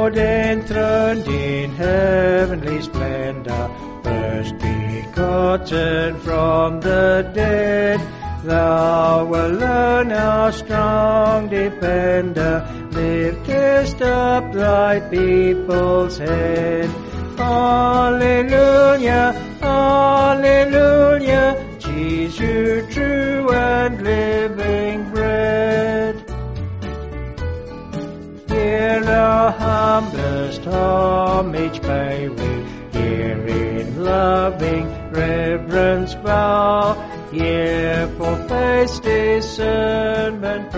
Lord enthroned in heavenly splendor, first begotten from the dead, Thou alone, our strong defender, liftest up thy people's head. Alleluia, alleluia, Jesus, true and living bread. Here our humblest homage pay we, here in loving reverence bow, here for faith's discernment